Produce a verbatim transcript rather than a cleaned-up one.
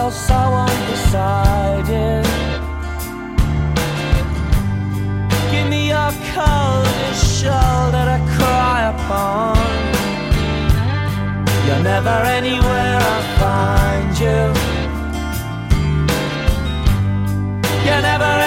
else I want beside you. Give me your coldest shoulder to cry upon. You're never anywhere I find you. You're never